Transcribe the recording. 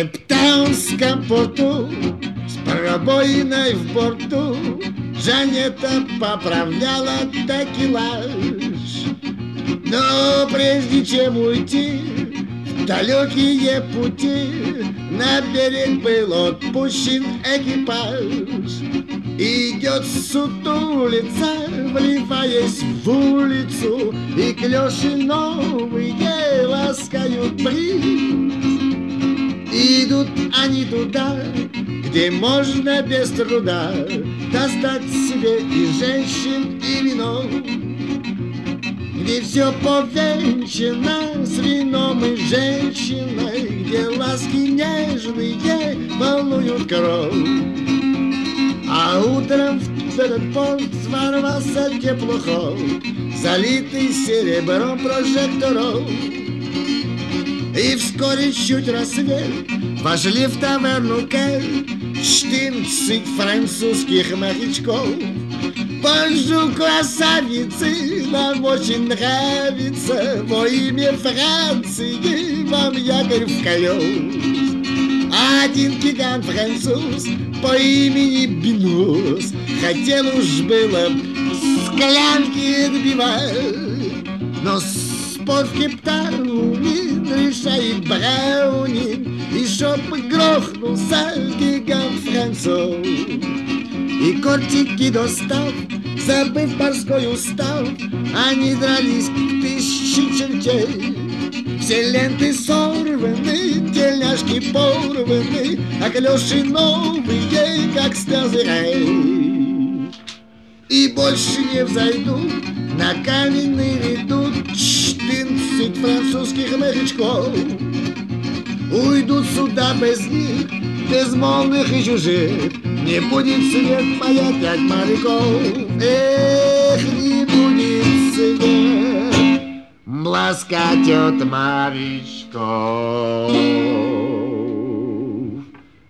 Кейптаунском порту с пробоиной в борту Жанета поправляла такелаж. Но прежде чем уйти в далекие пути, на берег был отпущен экипаж. Идет сутулица, вливаясь в улицу, и клёши новые ласкают бриз. Идут они туда, где можно без труда достать себе и женщин, и вино, где все повенчано с вином и женщиной, где ласки нежные волнуют кровь. А утром в этот порт ворвался теплоход, залитый серебром прожекторов. И вскоре чуть рассвет вошли в таверну Кель 14 французских морячков. Бонжур, красавицы, нам очень нравится, во имя Франции вам якорь в колес. Один гигант француз по имени Бинус хотел уж было склянки отбивать, но спор в Кейптауне решает Браунин, и чтоб грохнулся гигант француз. И кортики достав, забыв морской устав, они дрались к тысяче чертей. Все ленты сорваны, тельняшки порваны, а клёши новые, как слезы рей. И больше не взойдут на каменный редут 14 французских морячков. Уйдут сюда без них, безмолвных и чужих, не будет свет маять от моряков. Эх, не будет свет ласкать от морячков.